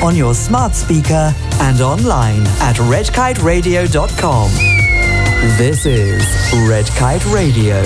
on your smart speaker and online at redkiteradio.com. This is Red Kite Radio.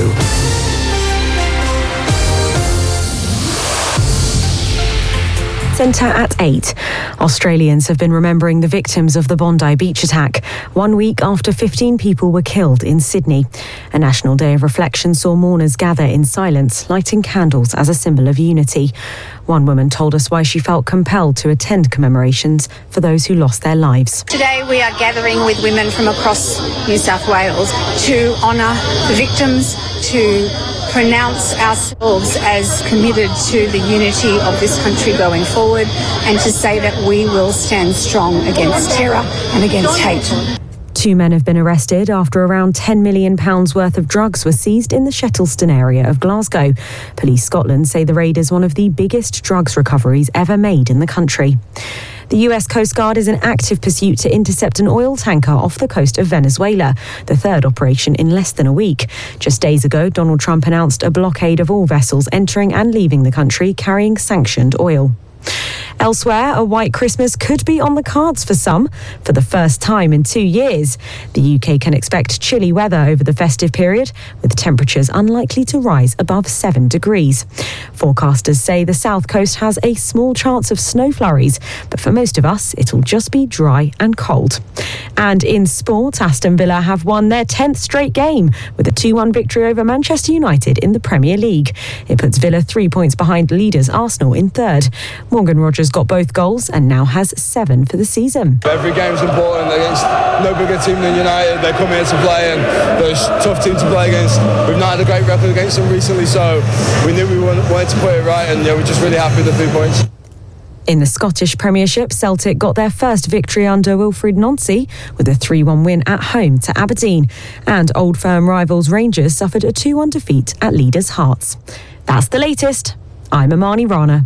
Centre at 8. Australians have been remembering the victims of the Bondi Beach attack 1 week after 15 people were killed in Sydney. A national day of reflection saw mourners gather in silence, lighting candles as a symbol of unity. One woman told us why she felt compelled to attend commemorations for those who lost their lives. Today we are gathering with women from across New South Wales to honour the victims, to pronounce ourselves as committed to the unity of this country going forward, and to say that we will stand strong against terror and against hate. 2 men have been arrested after around £10 million worth of drugs were seized in the Shettleston area of Glasgow. Police Scotland say the raid is one of the biggest drugs recoveries ever made in the country. The US Coast Guard is in active pursuit to intercept an oil tanker off the coast of Venezuela, the third operation in less than a week. Just days ago, Donald Trump announced a blockade of all vessels entering and leaving the country carrying sanctioned oil. Elsewhere, a white Christmas could be on the cards for some. For the first time in 2 years, the UK can expect chilly weather over the festive period, with temperatures unlikely to rise above 7 degrees. Forecasters say the south coast has a small chance of snow flurries, but for most of us, it'll just be dry and cold. And in sport, Aston Villa have won their 10th straight game with a 2-1 victory over Manchester United in the Premier League. It puts Villa 3 points behind leaders Arsenal in third. Morgan Rogers got both goals and now has 7 for the season. Every game's important against no bigger team than United. They come here to play and they're a tough team to play against. We've not had a great record against them recently, so we knew we wanted to put it right, and we're just really happy with the 3 points. In the Scottish Premiership, Celtic got their first victory under Wilfried Nancy with a 3-1 win at home to Aberdeen. And Old Firm rivals Rangers suffered a 2-1 defeat at leaders Hearts. That's the latest. I'm Amani Rana.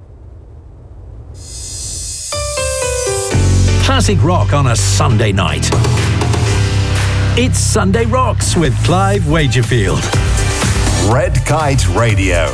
Classic rock on a Sunday night. It's Sunday Rocks with Clive Wagerfield. Red Kite Radio.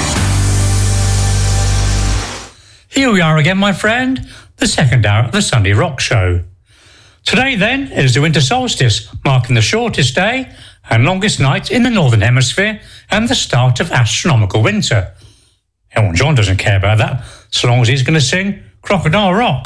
Here we are again, my friend, the second hour of the Sunday Rock Show. Today, then, is the winter solstice, marking the shortest day and longest night in the Northern Hemisphere and the start of astronomical winter. Elton John doesn't care about that, so long as he's going to sing Crocodile Rock.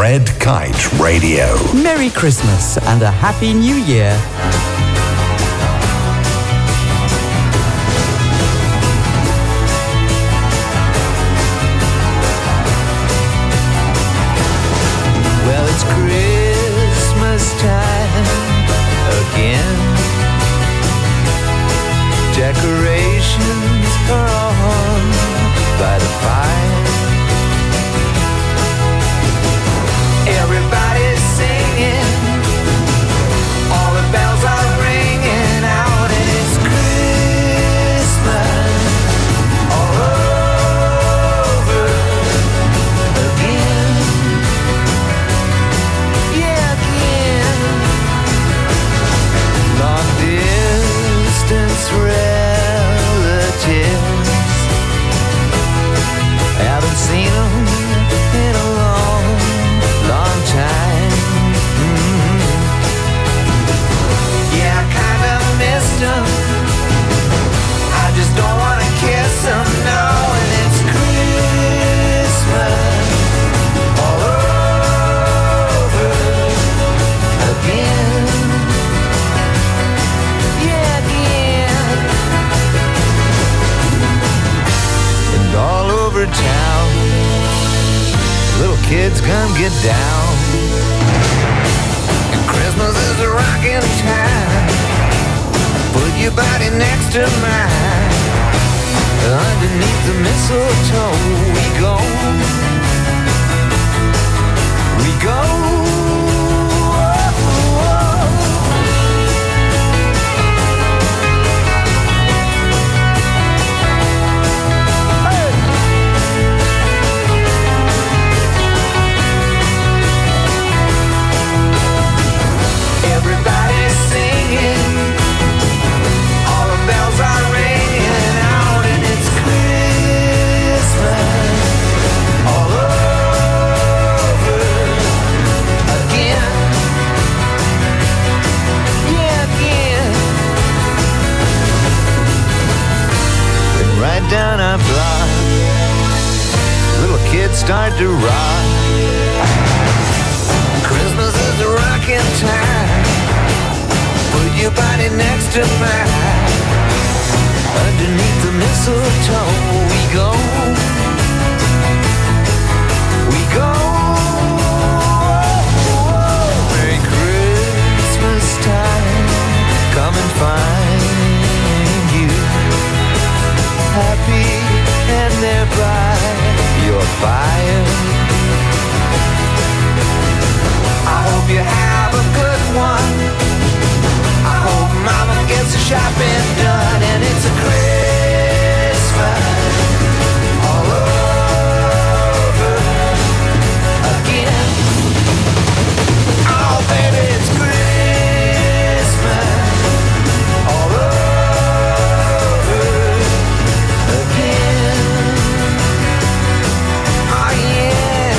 Red Kite Radio. Merry Christmas and a Happy New Year. Well, it's Christmas time again. Decorations are on by the fire. Everybody's singing, all the bells are ringing out, and it's Christmas all over again. Yeah, again. Long distance relatives, haven't seen them in a long time. Yeah, I kinda missed them. I just don't wanna kiss them now, and it's Christmas all over again. Yeah, again. And all over town, little kids come get down. And Christmas is a rockin' time. Put your body next to mine. Underneath the mistletoe we go. We go. Everybody's singing, all the bells are ringing out, and it's Christmas all over again. Yeah, again. Then right down our block, little kids start to rock. Christmas is a rockin' time. Put your body next to mine. Underneath the mistletoe we go. We go. Merry Christmas time. Come and find you happy and thereby your fire. I hope you have a good one. I hope Mama gets the shopping done, and it's a Christmas all over again. Oh, baby, it's Christmas all over again. Oh, yeah.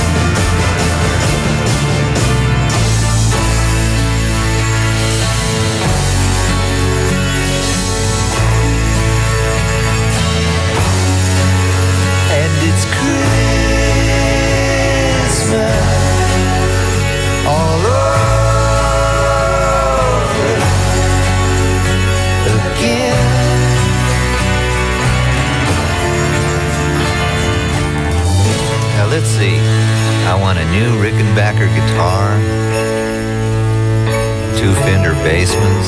And it's Christmas all over again. Now let's see. I want a new Rickenbacker guitar, 2 Fender Bassmans,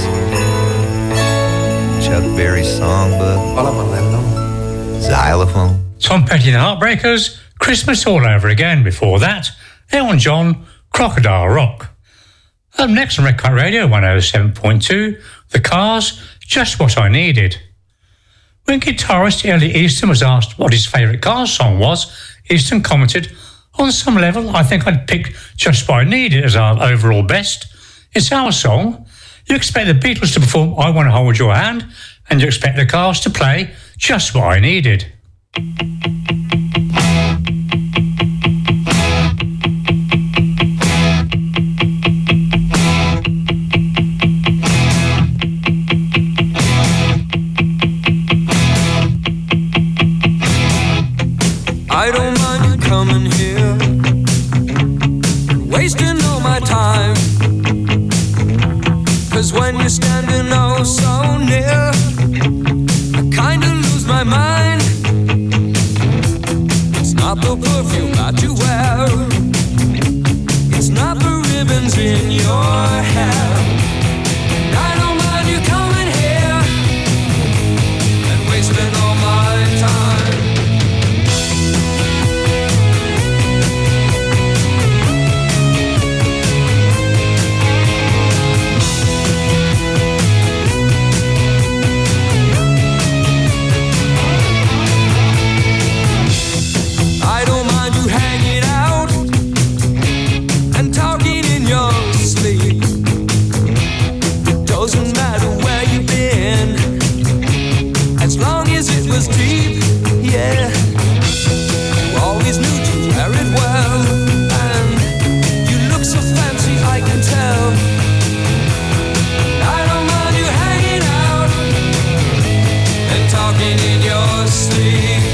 Chuck Berry songbook, xylophone. Tom Petty and the Heartbreakers, Christmas all over again. Before that, Elton John, Crocodile Rock. Up next on Red Kite Radio 107.2, The Cars, Just What I Needed. When guitarist Ellie Easton was asked what his favourite Cars song was, Easton commented, "On some level, I think I'd pick Just What I Needed as our overall best. It's our song. You expect the Beatles to perform I Want to Hold Your Hand, and you expect the Cars to play Just What I Needed." I don't mind you coming here, what you wear. It's not the ribbons in your hair. I don't mind you coming here and wasting all my time. I don't mind you hanging out and talking in your sleep. It doesn't matter where you've been, as long as it was deep, yeah. You always knew to wear it well, and you look so fancy, I can tell. I don't mind you hanging out and talking in your sleep.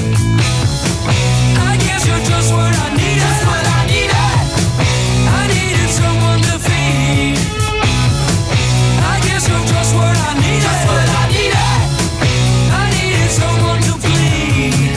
I guess you're just what I needed. Just what I needed. I needed someone to feed. I guess you're just what I needed. Just what I needed. I needed someone to bleed.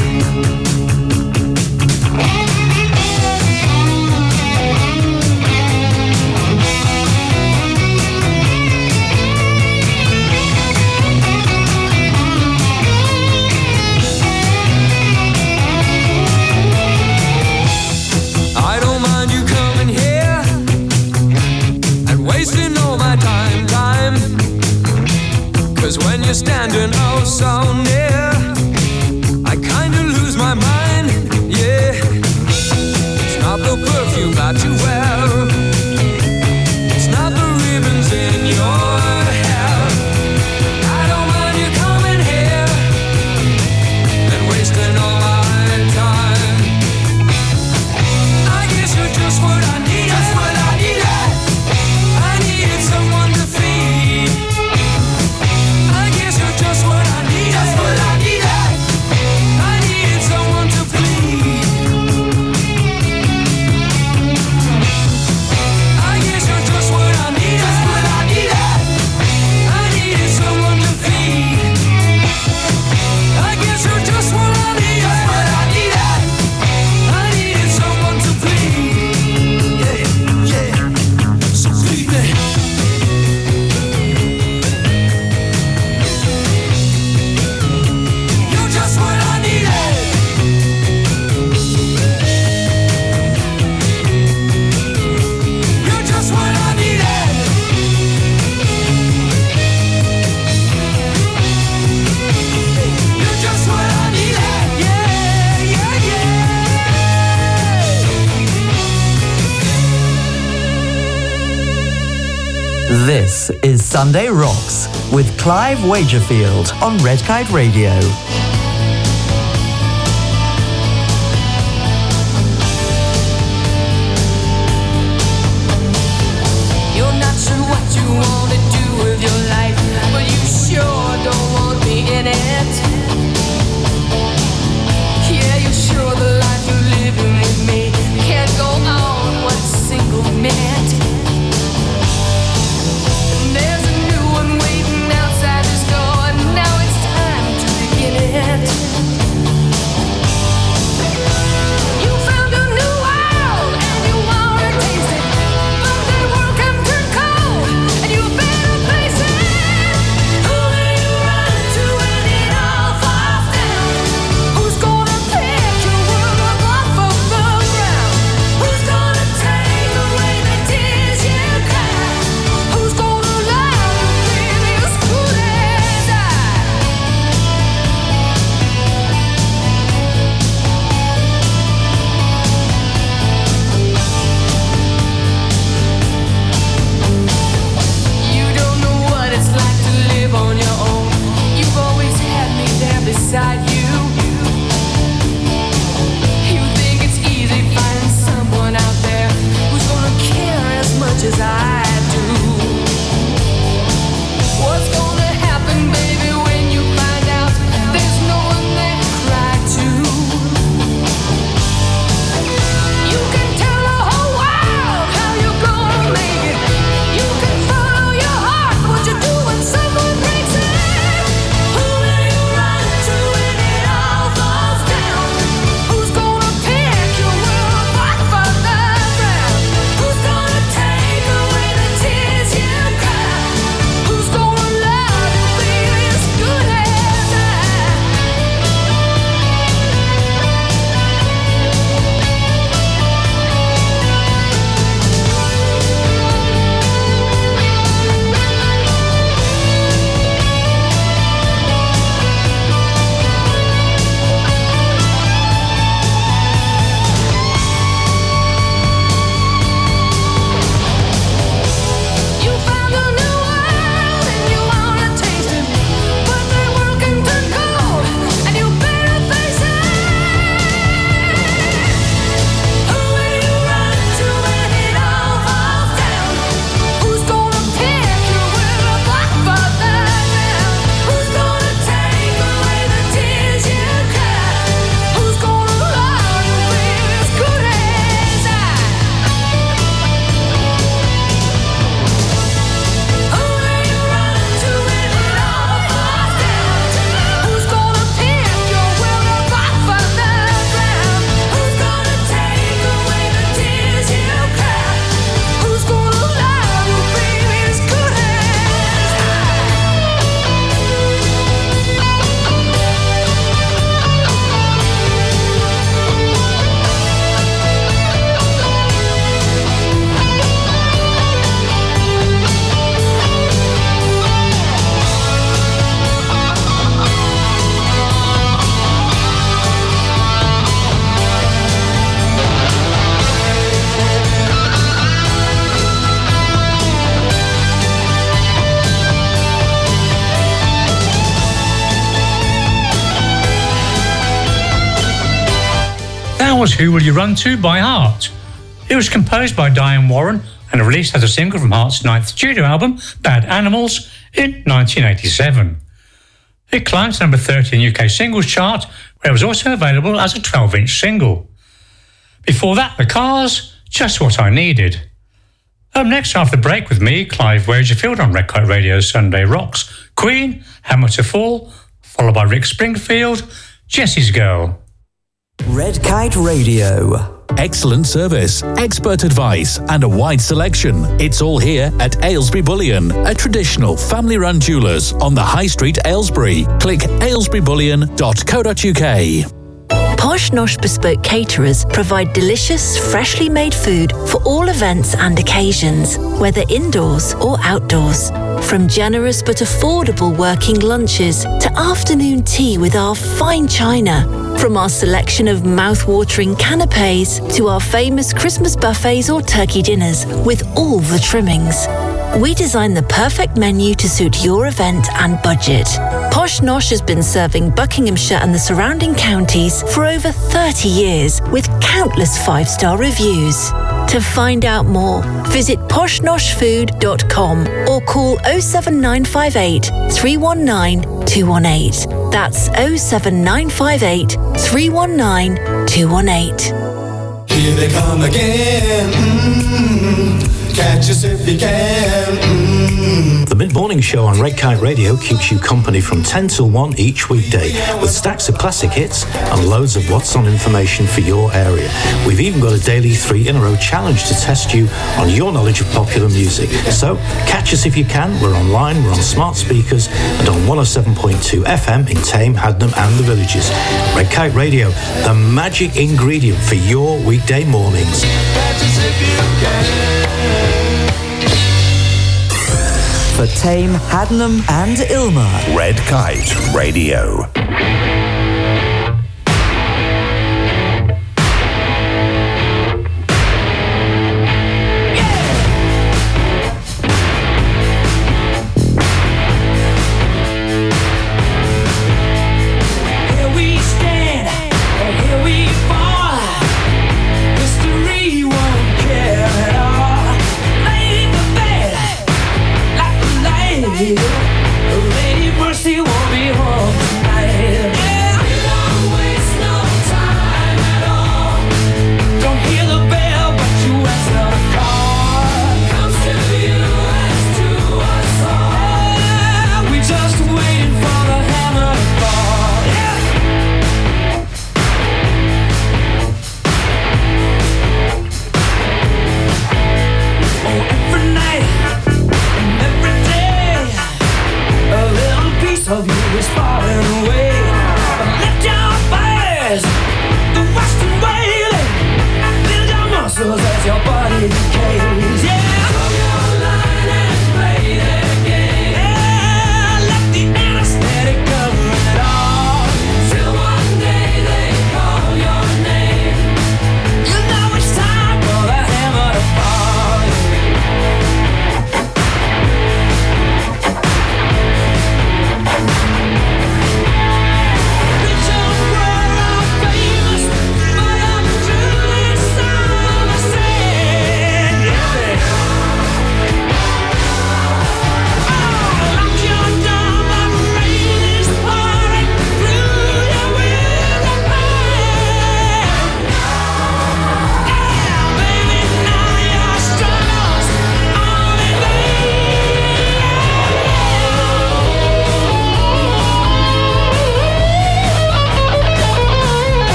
I don't mind you coming here and wasting all my time. 'Cause when you're standing oh so near, I kinda lose my mind, yeah. It's not the perfume that you wear, it's not the ribbons in your hair. I don't mind you coming here and wasting all my time. I guess you're just what I needed. Just what I needed. I needed someone to feed. I guess you're just what I needed. Just what I needed. I needed someone to bleed. I guess you're just what I needed. Just what I needed. I needed someone to feed. I guess you're just what I needed. Just what I needed. I needed someone to bleed. Yeah, yeah. So bleed me. You're just what I needed. You're just what I needed. You're just what I needed. Yeah, yeah, yeah. This is Sunday Rocks with Clive Wagerfield on Red Kite Radio. You're not sure what you want to do with your life, but you sure don't want me in it. Yeah, you're sure the life you're living with me can't go on one single minute. There's a new one waiting outside this door, and now it's time to begin it. was Who Will You Run To by Heart. It was composed by Diane Warren and released as a single from Heart's 9th studio album, Bad Animals, in 1987. It climbed to number 30 in the UK singles chart, where it was also available as a 12-inch single. Before that, The Cars, Just What I Needed. Up next after the break with me, Clive Wagerfield on Red Kite Radio's Sunday Rocks, Queen, Hammer to Fall, followed by Rick Springfield, Jessie's Girl. Red Kite Radio. Excellent service, expert advice and a wide selection. It's all here at Aylesbury Bullion, a traditional family-run jewellers on the High Street, Aylesbury. Click aylesburybullion.co.uk. Posh Nosh Bespoke Caterers provide delicious, freshly made food for all events and occasions, whether indoors or outdoors. From generous but affordable working lunches to afternoon tea with our fine china. From our selection of mouth-watering canapes to our famous Christmas buffets or turkey dinners with all the trimmings. We design the perfect menu to suit your event and budget. Posh Nosh has been serving Buckinghamshire and the surrounding counties for over 30 years with countless 5-star reviews. To find out more, visit poshnoshfood.com or call 07958 319 218. That's 07958 319 218. Here they come again. Catch us if you can. The Mid-Morning Show on Red Kite Radio keeps you company from 10 till 1 each weekday with stacks of classic hits and loads of what's on information for your area. We've even got a daily 3 in a row challenge to test you on your knowledge of popular music. So catch us if you can. We're online, we're on smart speakers and on 107.2 FM in Tame, Hadnam and the Villages. Red Kite Radio, the magic ingredient for your weekday mornings. For Tame, Hadnam and Ilma. Red Kite Radio. Lady Mercy won't be home tonight.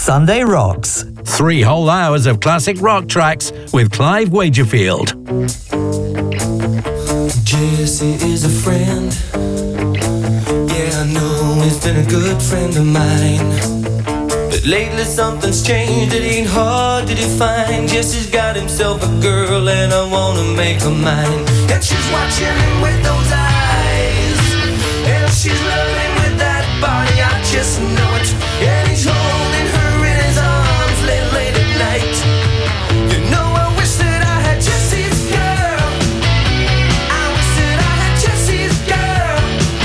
Sunday Rocks. 3 whole hours of classic rock tracks with Clive Wagerfield. Jesse is a friend. Yeah, I know he's been a good friend of mine. But lately something's changed, it ain't hard to define. Jesse's got himself a girl and I wanna make her mine. And she's watching him with those eyes, and she's loving him with that body, I just know it. And he's holding her in his arms late at night. You know I wish that I had Jesse's girl. I wish that I had Jesse's girl.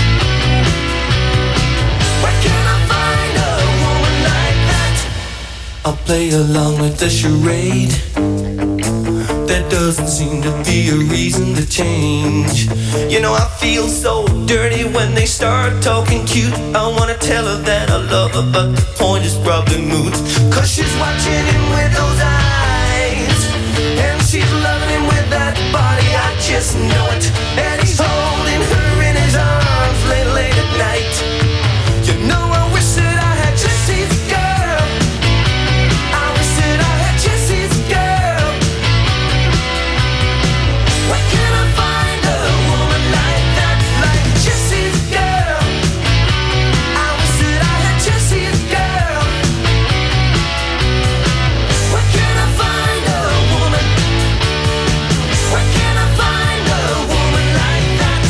Where can I find a woman like that? I'll play along with the charade. There doesn't seem to be a reason to change. You know I feel so dirty when they start talking cute. I wanna tell her that I love her, but the point is probably moot. Cause she's watching him with those eyes, and she's loving him with that body, I just know it. And he's holding her in his arms late at night. You know I wish that I had Jesse's girl. I wish that I had Jesse's girl. Where can I find a woman like that, like Jesse's girl? I wish that I had Jesse's girl. Where can I find a woman? Where can I find a woman like that?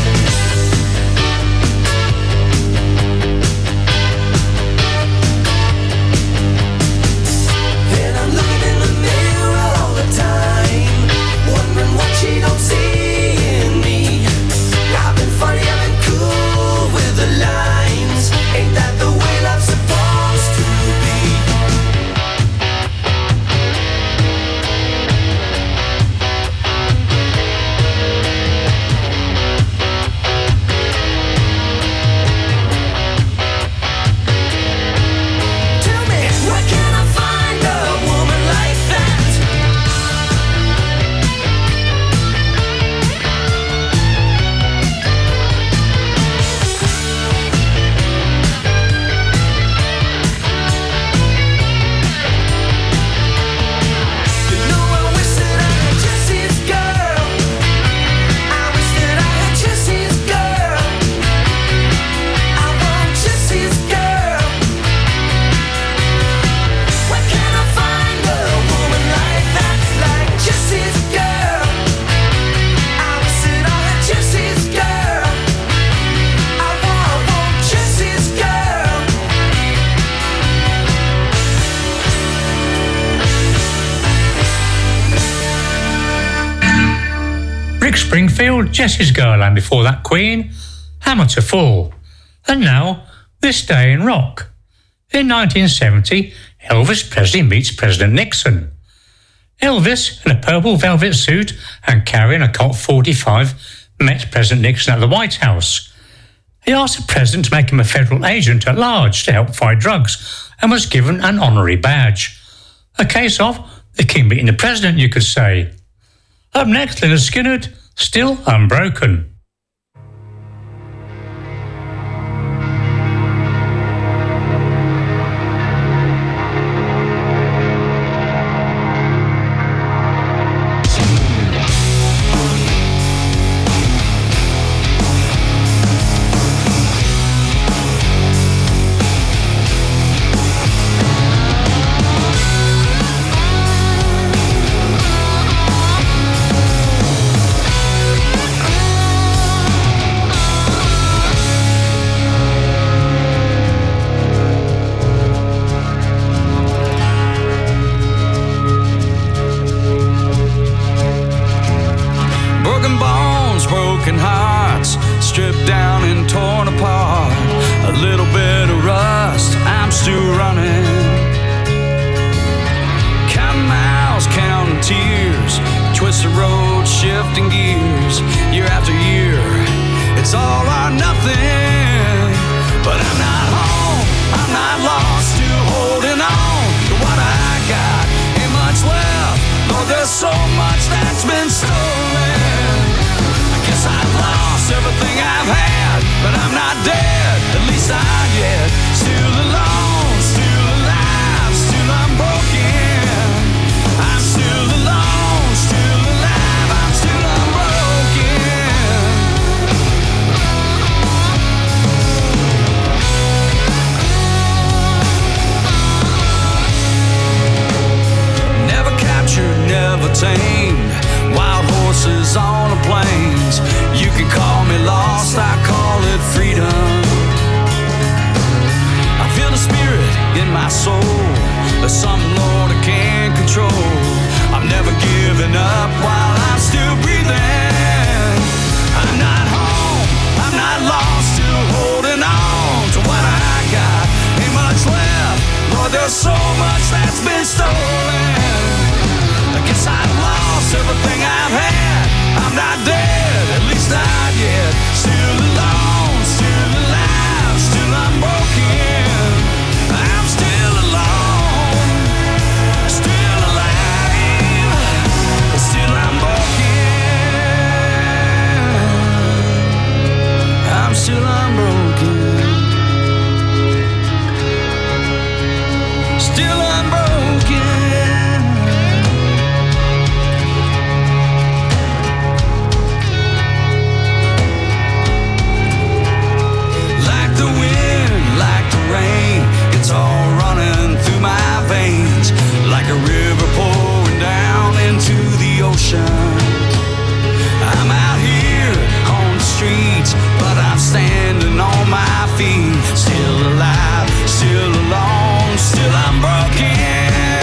And I'm looking in the mirror all the time, wondering what she don't see in me. I've been funny, I've been cool with the lines. Ain't that the way love's supposed to be? Tell me, where can I find a woman like that? You know I wish that I had Jesse's girl. I wish that I had Jesse's girl. I want Jesse's girl. Where can I find a woman like that, like Jesse's girl? I wish that I had Jesse's girl. I want Jesse's girl. Rick Springfield, Jesse's Girl, and before that Queen, Hammer to Fall. And now, This Day in Rock. In 1970, Elvis Presley meets President Nixon. Elvis, in a purple velvet suit and carrying a Colt 45, met President Nixon at the White House. He asked the president to make him a federal agent at large to help fight drugs and was given an honorary badge. A case of the king meeting the president, you could say. Up next, Lynyrd Skynyrd, Still Unbroken. At least I'm yet still alone, still alive, tamed. Wild horses on the plains. You can call me lost, I call it freedom. I feel the spirit in my soul. There's something, Lord, I can't control. I'm never giving up while I'm still breathing. I'm not home, I'm not lost, still holding on to what I got. Ain't much left, Lord, there's so much that's been stolen. I guess I've lost everything I've had. I'm not dead, at least not yet. Still alone, still alive, still unbroken. I'm still alone, still alive, still unbroken. I'm still unbroken. Still unbroken. Like the wind, like the rain, it's all running through my veins. Like a river pouring down into the ocean. I'm out here on the streets, but I'm standing on my feet. Still alive, still alone, still unbroken.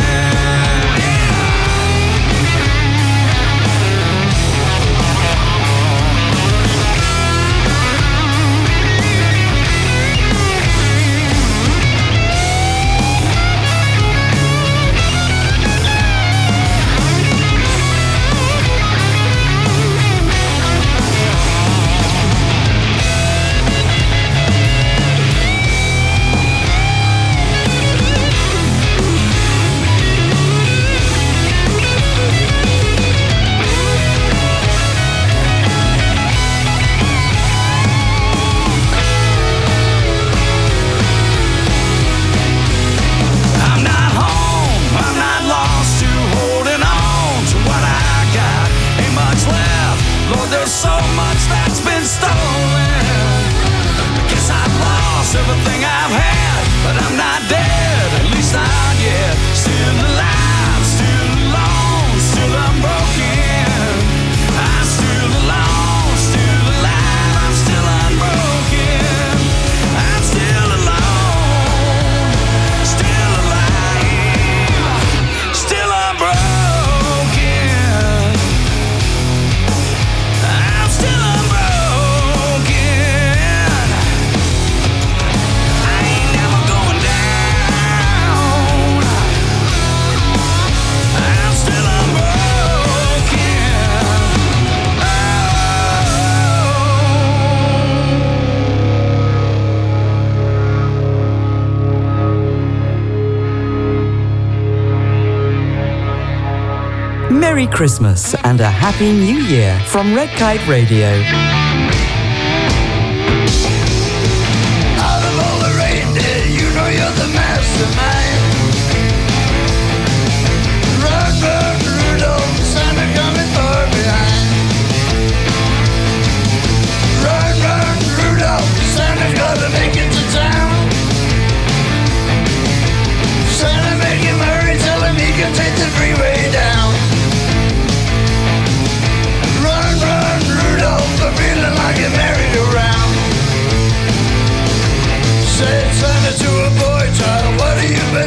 Everything I've had, but I'm not dead, at least not yet. Still alive, still alone, still unbroken. I'm still alone, still alive, I'm still unbroken. I'm still alone, still alive, still unbroken. I'm still unbroken. Merry Christmas and a Happy New Year from Red Kite Radio. Out of all the reindeer, you know you're the mastermind. Run, run, Rudolph, Santa coming far behind. Run, run, Rudolph, Santa's gotta make it to town. Santa, make him hurry, tell him he can take the freeway down. Run, run, Rudolph, I'm feeling like a merry-go-round. Said Santa to a boy child, what are you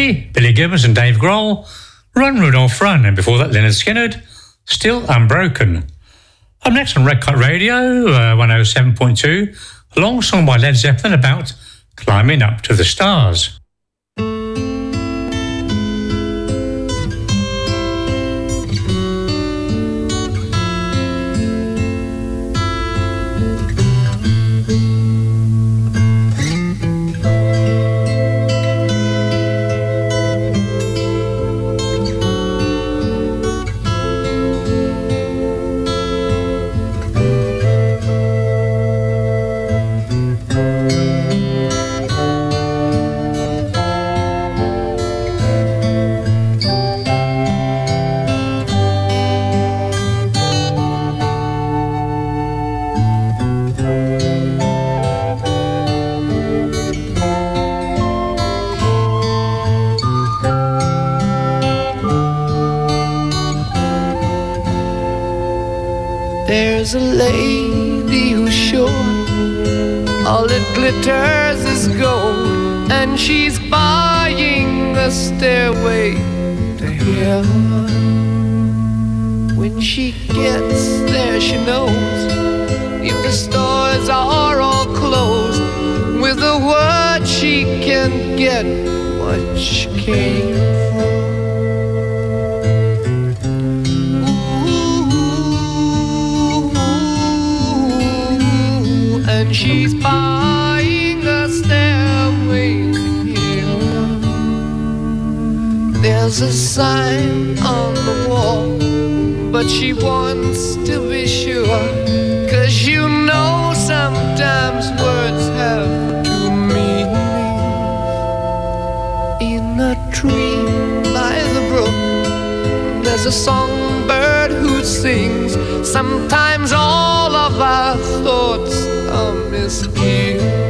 City, Billy Gibbons and Dave Grohl, Run Rudolph Run, and before that Lynyrd Skynyrd, Still Unbroken. Up next on Red Kite Radio 107.2, a long song by Led Zeppelin about climbing up to the stars. There's a lady who's sure all that glitters is gold, and she's buying a stairway to heaven. When she gets there, she knows if the stores are all closed, with a word she can get what she came for. And she's buying a stairway to heaven. There's a sign on the wall, but she wants to be sure, 'cause you know sometimes words have two meanings. In a tree by the brook, there's a songbird who sings. Sometimes all of our thoughts are misgiven.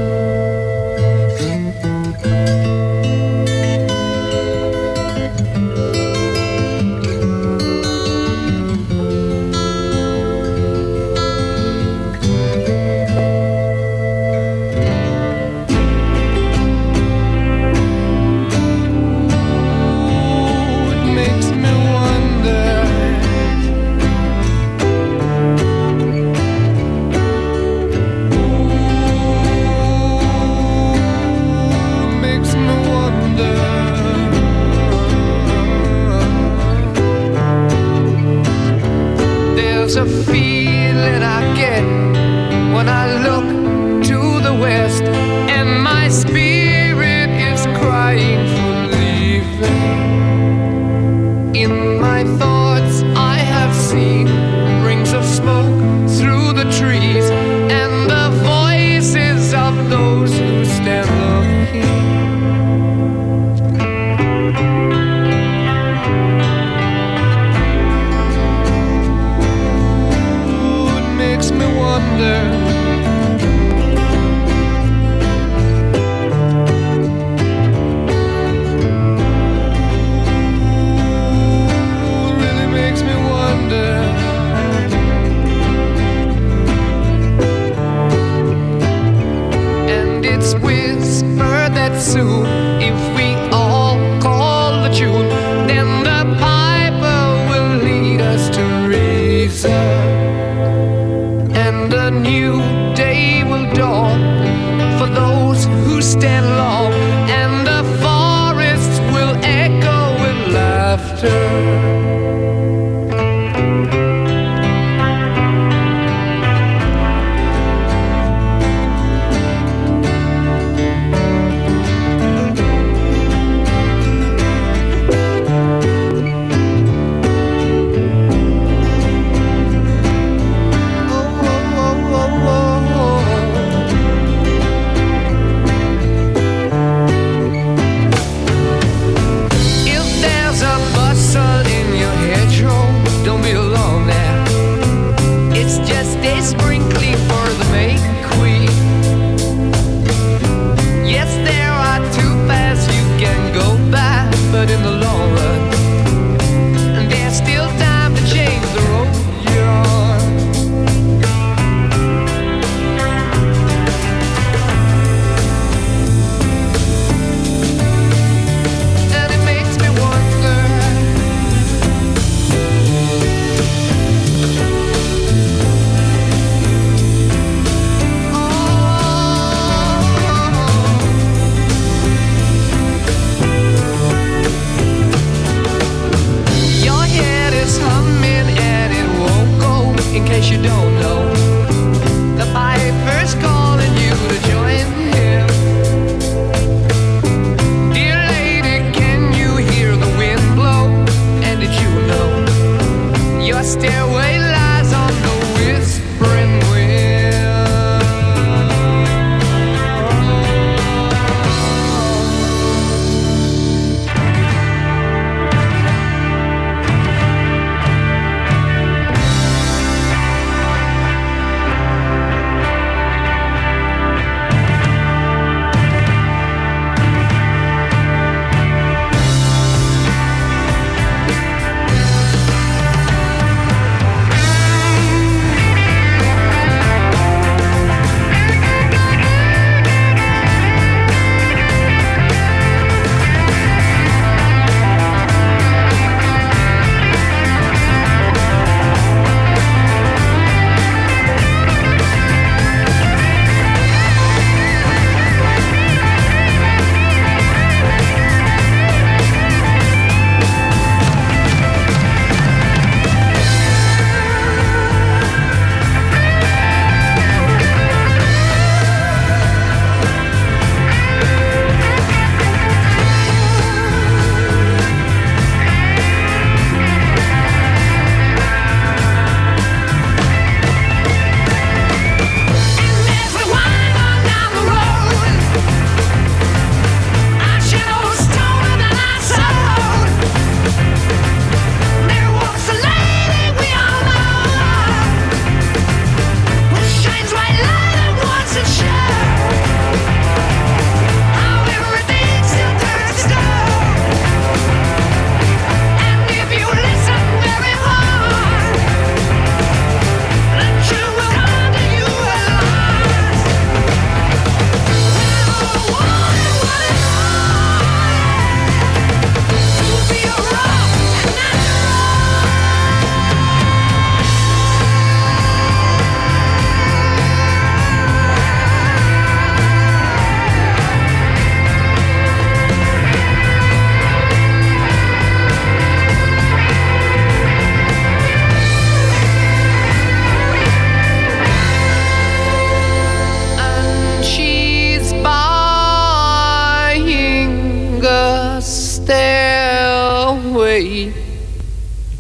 There's a feeling I get when I look to the west, and my spirit is crying for leaving. In my thoughts I have seen rings of smoke through the trees, and the voices of those who stand looking. Makes me wonder. Really makes me wonder. And it's whispered that soon, if we all call the tune, then the piper will lead us to reason. And a new day will dawn for those who stand long, and the forests will echo with laughter. If there's a bustle in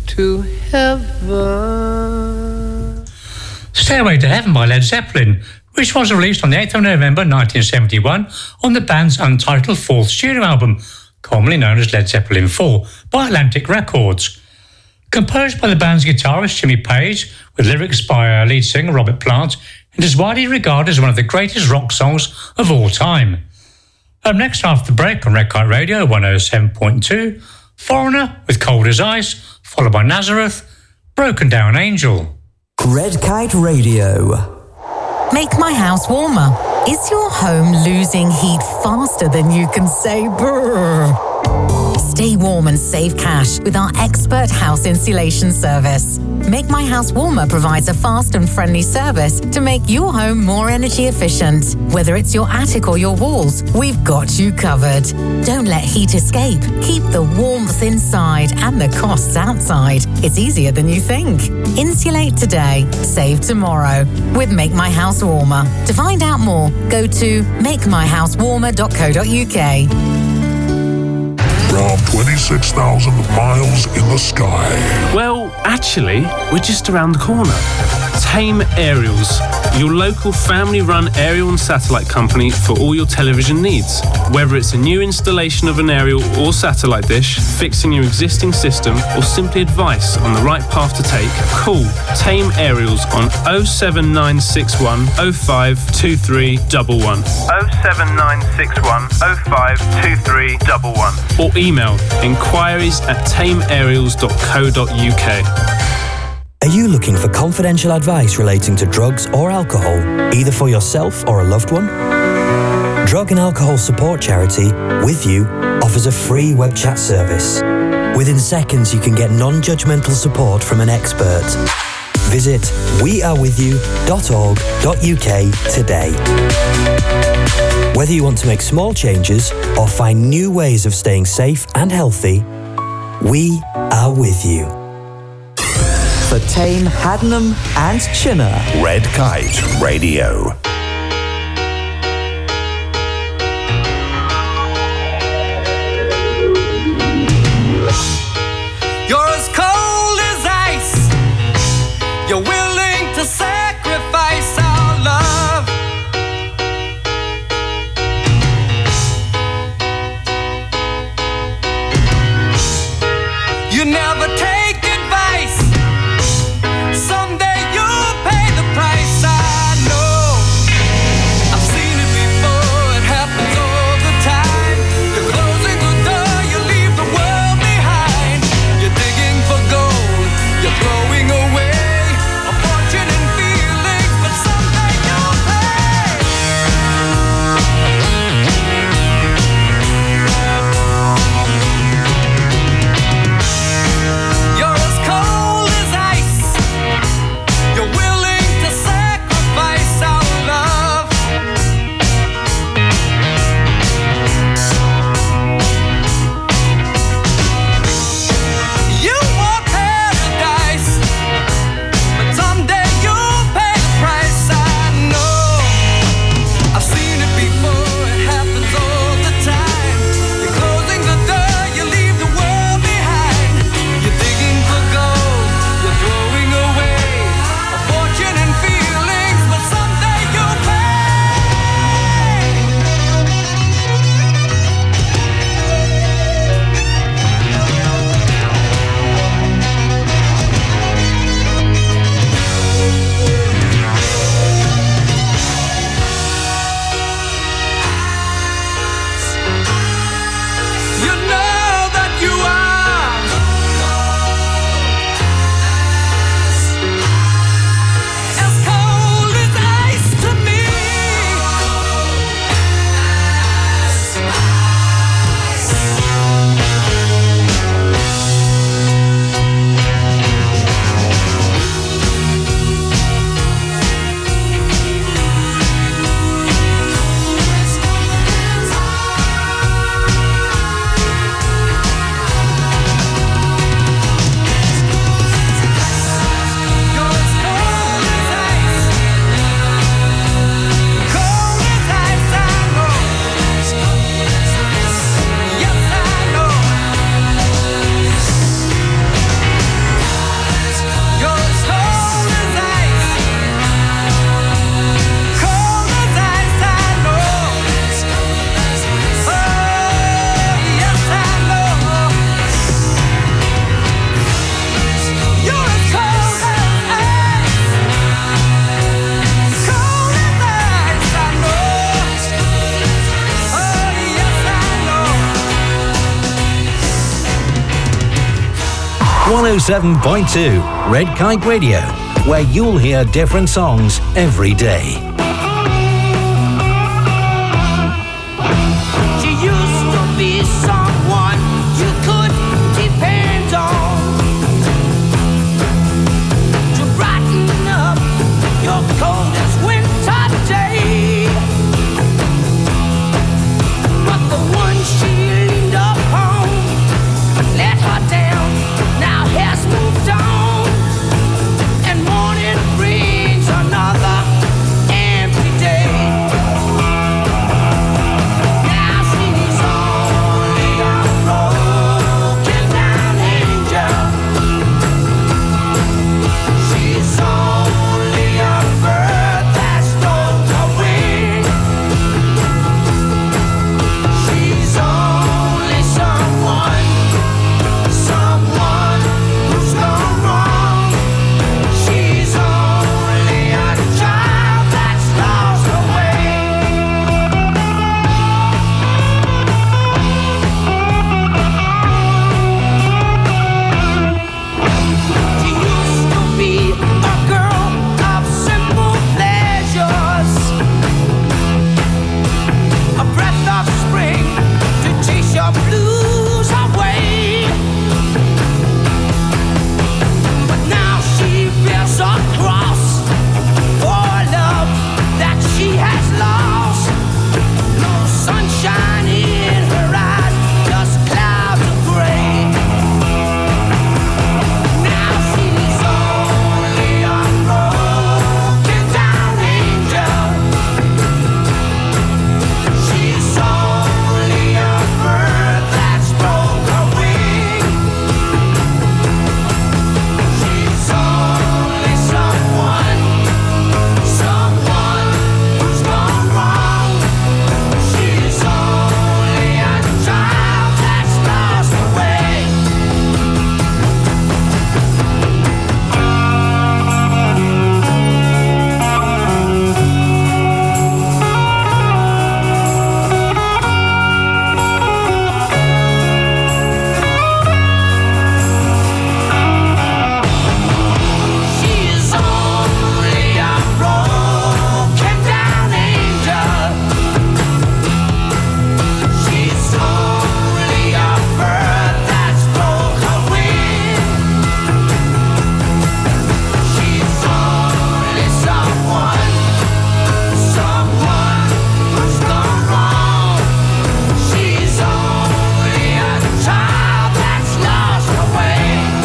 to heaven. Stairway to Heaven by Led Zeppelin, which was released on the 8th of November 1971 on the band's untitled fourth studio album, commonly known as Led Zeppelin 4, by Atlantic Records. Composed by the band's guitarist Jimmy Page, with lyrics by lead singer Robert Plant, it is widely regarded as one of the greatest rock songs of all time. Up next after the break on Red Kite Radio 107.2, Foreigner with Cold as Ice, followed by Nazareth, Broken Down Angel. Red Kite Radio. Make my house warmer. Is your home losing heat faster than you can say brrr? Stay warm and save cash with our expert house insulation service. Make My House Warmer provides a fast and friendly service to make your home more energy efficient. Whether it's your attic or your walls, we've got you covered. Don't let heat escape. Keep the warmth inside and the costs outside. It's easier than you think. Insulate today, save tomorrow with Make My House Warmer. To find out more, go to makemyhousewarmer.co.uk. From 26,000 miles in the sky. Well, actually, we're just around the corner. Tame Aerials, your local family-run aerial and satellite company for all your television needs. Whether it's a new installation of an aerial or satellite dish, fixing your existing system, or simply advice on the right path to take, call Tame Aerials on 07961 052311. 07961 052311. Or email inquiries@tameaerials.co.uk. Are you looking for confidential advice relating to drugs or alcohol, either for yourself or a loved one? Drug and Alcohol Support Charity, With You, offers a free web chat service. Within seconds, you can get non-judgmental support from an expert. Visit wearewithyou.org.uk today. Whether you want to make small changes or find new ways of staying safe and healthy, we are with you. For Tame, Haddenham and Chinner. Red Kite Radio. You're as cold as ice. You're willing to sacrifice our love. You never take advice. Someday you'll pay the price, I know. 107.2 Red Kite Radio, where you'll hear different songs every day. She used to be someone you could depend on to brighten up your coldest winter day. But the one she leaned upon let her down, now has moved on, and morning brings another empty day. Now she's only a broken down angel. She's only a bird that's broke her wing. She's only someone who's gone wrong. She's only a child that's lost her way. She used to be a girl of simple pleasures, a breath of spring to chase your blues away. But now she bears a cross for love that she has lost. No sunshine in her eyes, just clouds of gray. Now she's only a broken down angel. She's only a bird that's broke her wing. She's only someone who's gone wrong. She's only a child that's lost her way. She's only a broken down angel. She's only a bird that's broke her wing. She's only someone who's gone wrong. She's only a child that's lost her way.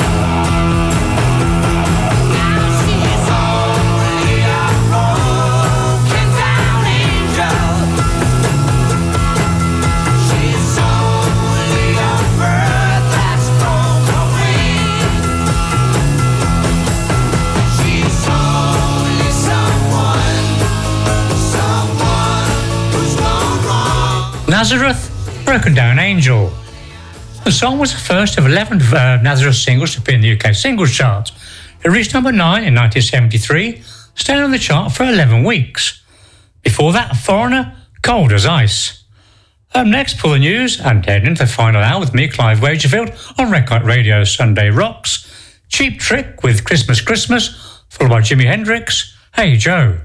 Now she's only a broken down angel. She's only a bird that's broke her wing. She's only someone who's gone wrong. Nazareth, Broken Down Angel. The song was the first of 11 Nazareth singles to appear in the UK singles chart. It reached number 9 in 1973, staying on the chart for 11 weeks. Before that, Foreigner, Cold as Ice. Up next, for the news and heading into the final hour with me, Clive Wagerfield, on Red Kite Radio Sunday Rocks. Cheap Trick with Christmas Christmas, followed by Jimi Hendrix, Hey Joe.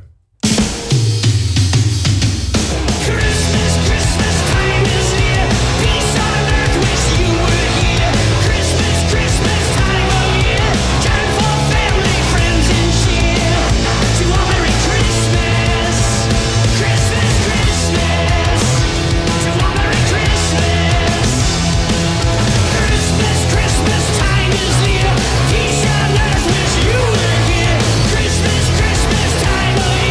Time of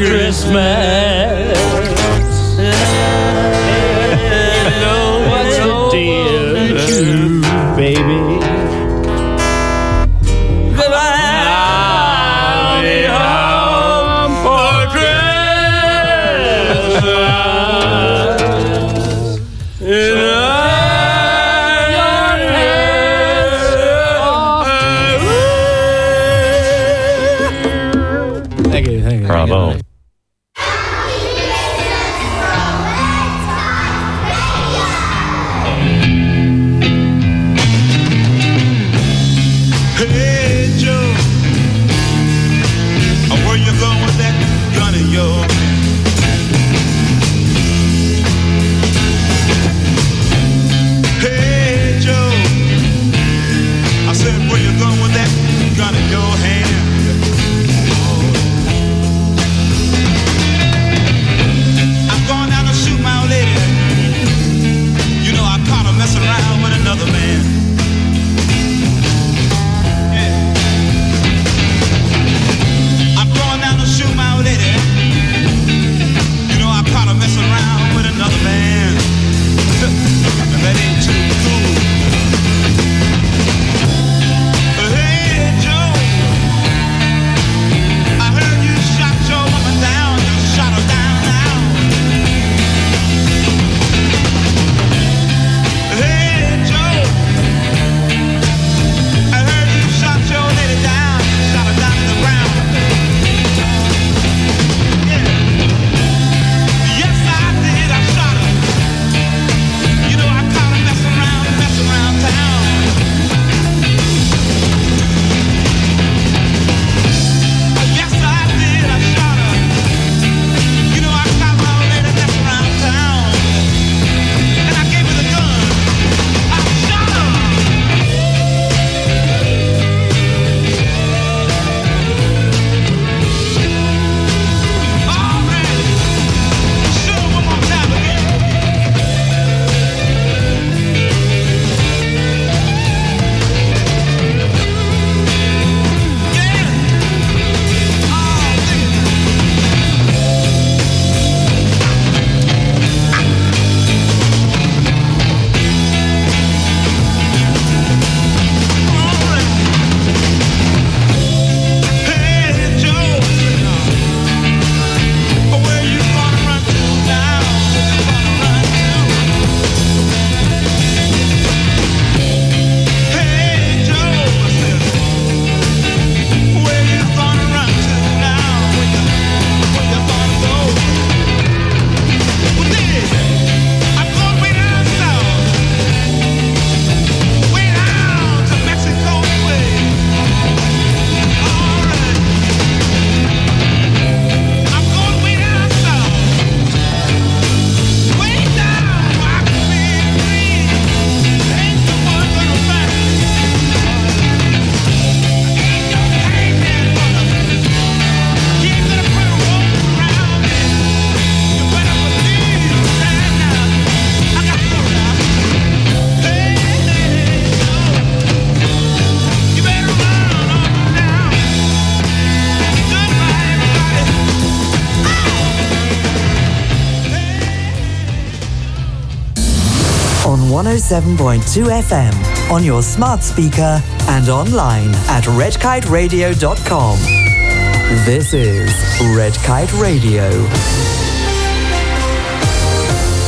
Christmas. Hello, what's a dear to baby? Bravo. Hey Joe, where you going with that gun of yours? Hey Joe, I said where you going with that gun in your hand? I'm going down to shoot my old lady. You know I caught her messing around with another man. Shoot my old lady. You know I caught her messing around with another man. And that ain't too cool. Hey Joe, I heard you shot your woman down. You shot her down now. Hey Joe, I heard you shot your lady down. You shot her down to the ground. On 107.2 FM, on your smart speaker and online at redkiteradio.com. This is Red Kite Radio.